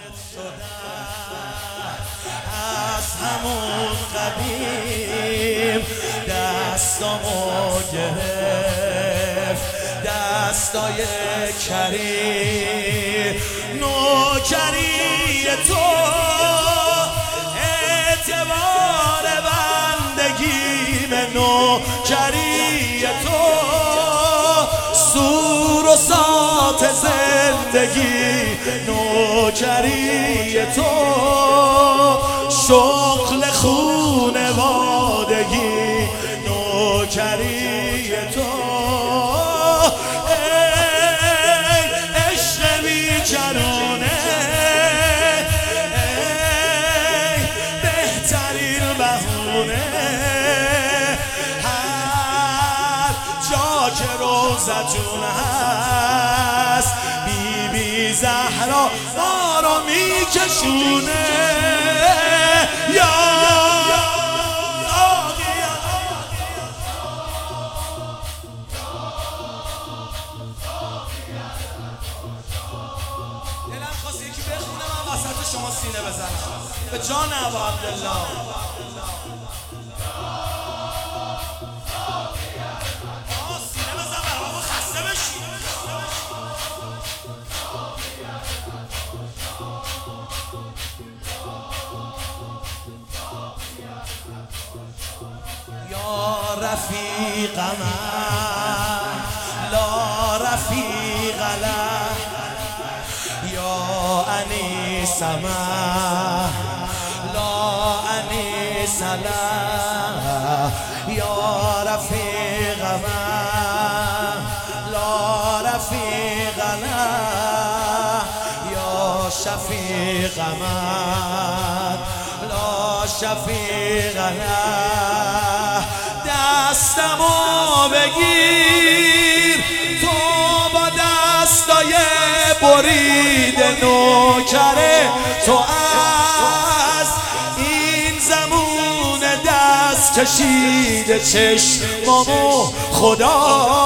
از همون قدیم دستامو گرفت دستای کریم نوکری تو اعتبار بندگیم نوکری تو سور و سات زندگی نوکری تو شغل خونوادگی نوکری تو ای عشق بی‌کرانه ای بهترین بهونه هر جا که روزتون هست بی زهرا ما رو میکشونه یا دلم خواست یکی بخونه من وسط شما سینه بزنم به جان ابا عبدالله سینه بزن برام خسته بشی یا رفیق من لا رفیق له یا انیس من لا انیس له یا رفیق من لا رفیق له یا شفیق من لا شفیق له دستمو بگیر تو با دستای بریده نوکره تو از این زمون دست کشیده چشمامو خدا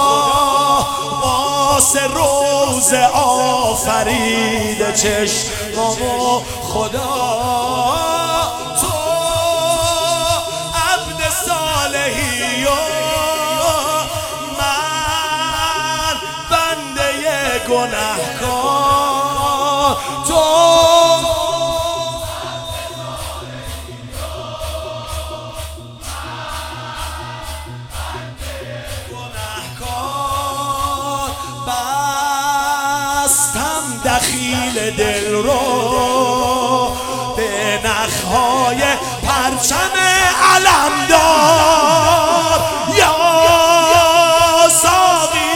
واسه روز آفریده چشمامو خدا تو عبد صالحی و من بنده گناهکار تو گناهکار بستم دخیل دل رو به نخهای پرچم علمدار یا ساقی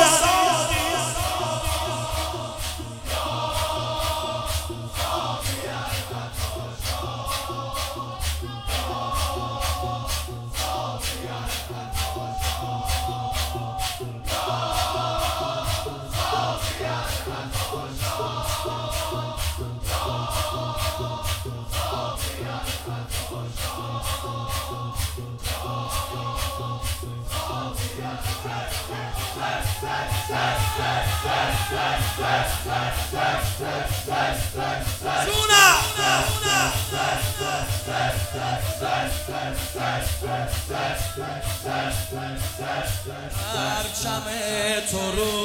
پرچم تو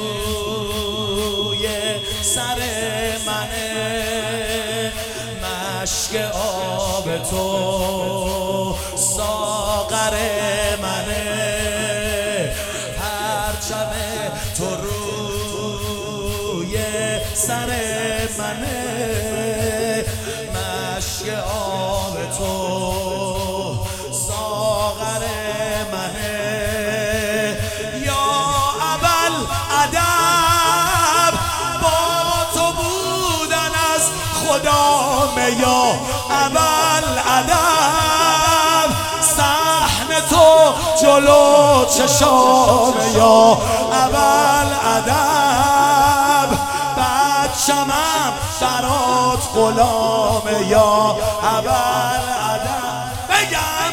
روی سر منه مشک آب تو ساغر منه پرچم تو روی سر منه مشک آب تو ساغر منه یا ابل ادب با تو بودن از خدام یا ابل ادب صحن تو جلو چشام یا ابل ادب بچمم برات غلام یا ابل ادب بگم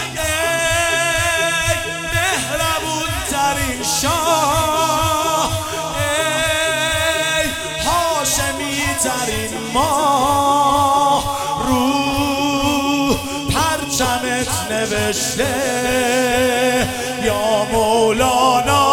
ای مهربون ترین شاه ای هاشمی ترین ما شمت نوشته یا مولانا